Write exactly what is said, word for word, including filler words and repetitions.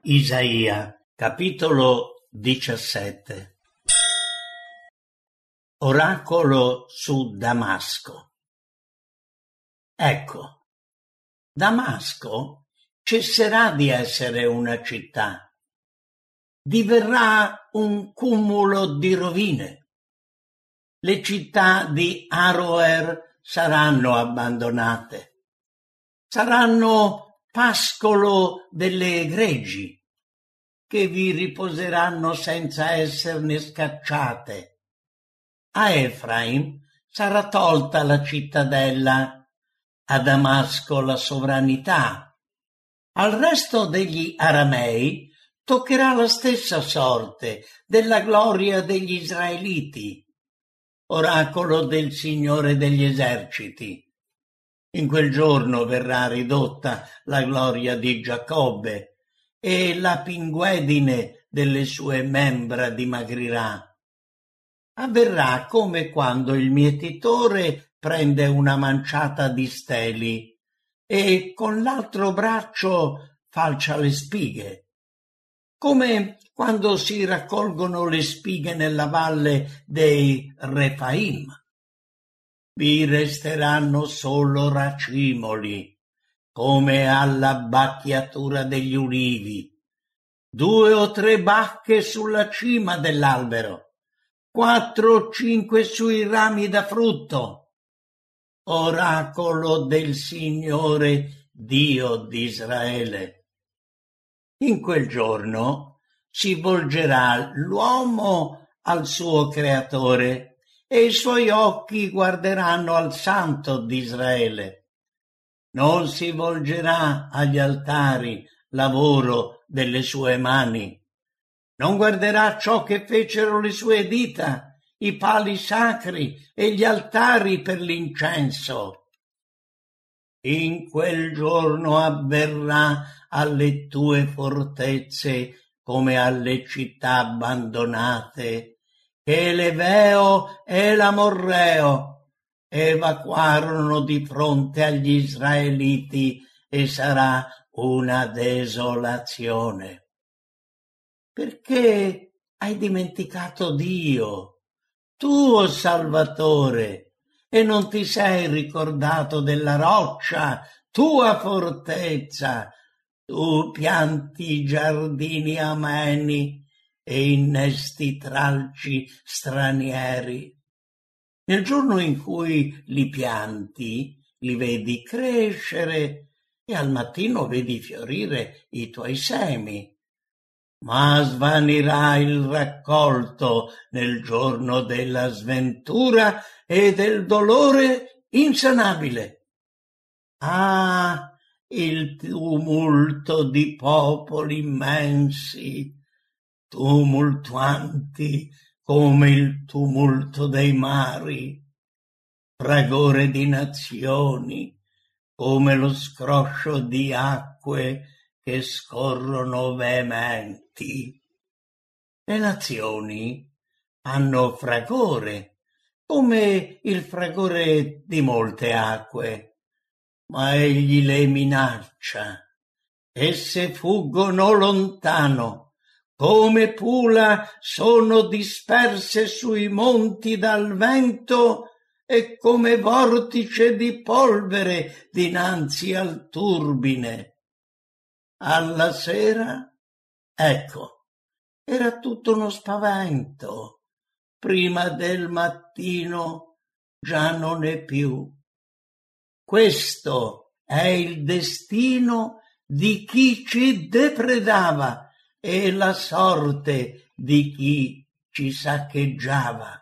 Isaia, capitolo diciassette. Oracolo su Damasco. Ecco, Damasco cesserà di essere una città, diverrà un cumulo di rovine. Le città di Aroer saranno abbandonate, saranno pascolo delle greggi, che vi riposeranno senza esserne scacciate. A Efraim sarà tolta la cittadella, a Damasco la sovranità. Al resto degli aramei toccherà la stessa sorte della gloria degli israeliti. Oracolo del Signore degli eserciti. In quel giorno verrà ridotta la gloria di Giacobbe e la pinguedine delle sue membra dimagrirà. Avverrà come quando il mietitore prende una manciata di steli e con l'altro braccio falcia le spighe, come quando si raccolgono le spighe nella valle dei Refaim. Vi resteranno solo racimoli, come alla bacchiatura degli ulivi, due o tre bacche sulla cima dell'albero, quattro o cinque sui rami da frutto. Oracolo del Signore Dio di Israele. In quel giorno si volgerà l'uomo al suo creatore e i suoi occhi guarderanno al Santo di Israele. Non si volgerà agli altari, lavoro delle sue mani. Non guarderà ciò che fecero le sue dita, i pali sacri e gli altari per l'incenso. In quel giorno avverrà alle tue fortezze come alle città abbandonate, che l'Eveo e l'Amorreo evacuarono di fronte agli israeliti, e sarà una desolazione. Perché hai dimenticato Dio, tuo Salvatore, e non ti sei ricordato della roccia, tua fortezza? Tu pianti giardini ameni e innesti tralci stranieri. Nel giorno in cui li pianti, li vedi crescere e al mattino vedi fiorire i tuoi semi. Ma svanirà il raccolto nel giorno della sventura e del dolore insanabile. Ah, il tumulto di popoli immensi, tumultuanti come il tumulto dei mari, fragore di nazioni come lo scroscio di acque che scorrono veementi. Le nazioni hanno fragore come il fragore di molte acque, ma egli le minaccia. Esse fuggono lontano, come pula sono disperse sui monti dal vento e come vortice di polvere dinanzi al turbine. Alla sera, ecco, era tutto uno spavento. Prima del mattino già non è più. Questo è il destino di chi ci depredava e la sorte di chi ci saccheggiava.